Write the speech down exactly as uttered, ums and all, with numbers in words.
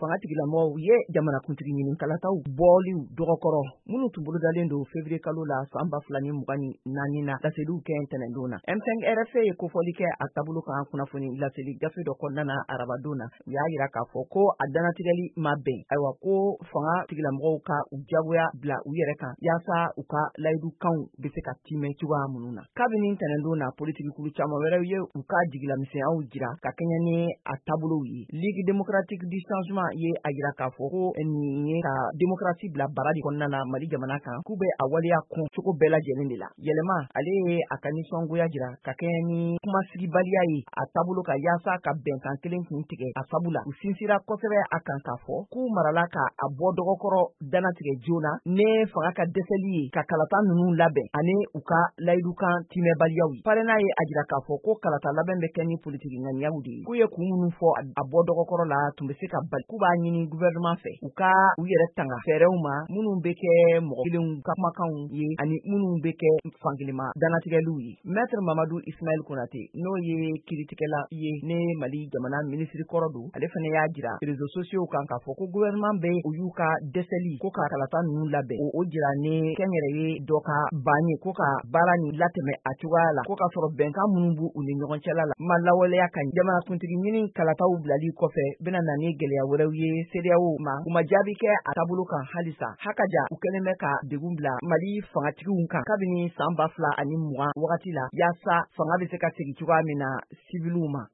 fangatigilamɔgɔw u ye jamanakuntigi ɲinikalataw bɔliw dɔgɔkɔrɔ minnu tun bolodalen don février kalo la san ba fila ni mugan ni naani na laseliw kɛ ntɛnɛndon na M cinq R F ye kofɔli kɛ a taabolo kan kunnafoni laseli gafe dɔ kɔnɔna na arabadon na u y'a yira k'a fɔ ko a danatigɛli ma bɛn ayiwa ko fanga tigilamɔgɔw ka u jagoya bila u yɛrɛ kan yaasa u ka layidukanw bɛ se ka timɛ cogoya minnu na kabini ntɛnɛndon na politigikulu caman wɛrɛw ye u ka jigilamisɛnyaw jira ka kɛɲɛ ni a taabolow ye Ligue démocratique du changement ye a yira k'a fɔ ko nin ye ka démocratie bila bara de kɔnɔna na Mali jamana kan k'u bɛ a waleya kun cogo bɛɛ lajɛlen de la yɛlɛma ale ye a ka nisɔngoya jira ka kɛɲɛ ni kumasigibaliya ye a taabolo ka yaasa ka bɛnkan kelen kun tigɛ a sabula u sinsira kosɛbɛ a kan k'a fɔ k'u marala ka a bɔ dɔgɔkɔrɔ danatigɛ joona ne fanga ka dɛsɛli ye ka kalata ninnu labɛn ani u ka layidukan timɛbaliyaw ye parena ye a jira k'a fɔ ko kalata labɛn bɛ kɛ ni politiki ŋaniyaw de ye k'u ye kun minnu fɔ a bɔ dɔgɔkɔrɔ la tun bɛ se ka bali k'u b'a ɲini gouvernement fɛ u ka u yɛrɛ tanga fɛɛrɛw ma minnu bɛ kɛ mɔgɔ kelenw ka kumakanw ye ani minnu bɛ kɛ fankelema danatigɛliw ye maître Mamadou Ismaël Konate n'o ye kiritigɛla ye ne Mali jamana ministre kɔrɔ don ale fana y'a jira réseaux sociaux kan k'a fɔ ko gouvernement bɛ u y'u ka dɛsɛli ko ka kalata ninnu labɛn o o jira ne kɛnyɛrɛye dɔ ka ban ye ko ka baara ni latɛmɛ a cogoya la ko k'a sɔrɔ bɛnkan minnu b'u u ni ɲɔgɔn cɛla la ma lawaleya ka ɲi jamanakuntigi ɲini kalataw bilali kɔfɛ bɛna na ni gɛlɛya wɛrɛw ye CEDEAO ma u ma jaabi kɛ a taabolo kan halisa hakaja u kɛlen bɛ ka degun bila Mali fangatigiw kan kabini san ba fila ani mugan wagati la yaasa fanga bɛ se ka segin cogoya min na sibiliw ma